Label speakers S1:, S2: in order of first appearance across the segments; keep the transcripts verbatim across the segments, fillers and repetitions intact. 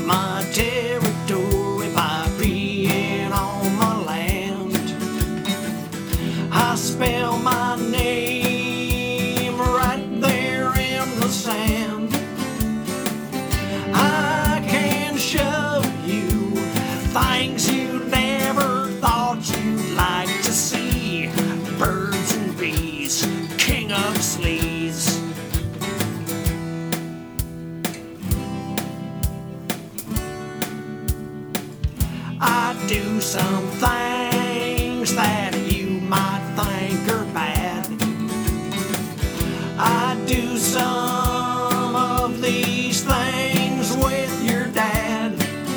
S1: my territory by being on my land. I spell my name right there in the sand. I can show you things you never thought you'd like to see. Birds and bees, king of sleaze. I do some things that you might think are bad. I do some of these things with your dad.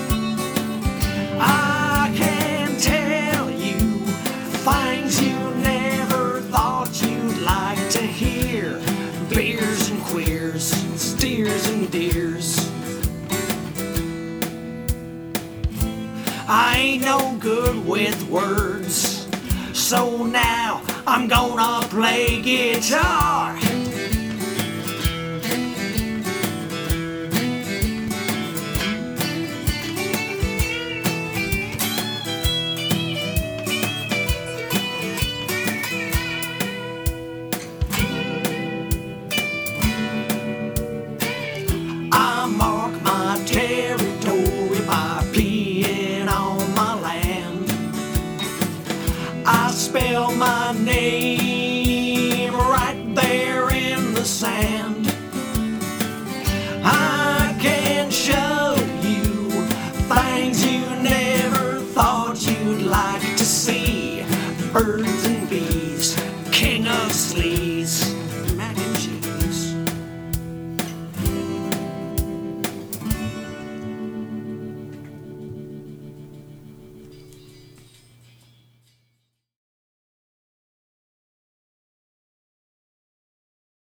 S1: I can tell you things you never thought you'd like to hear. Beers and queers, steers and deers. I ain't no good with words, so now I'm gonna play guitar.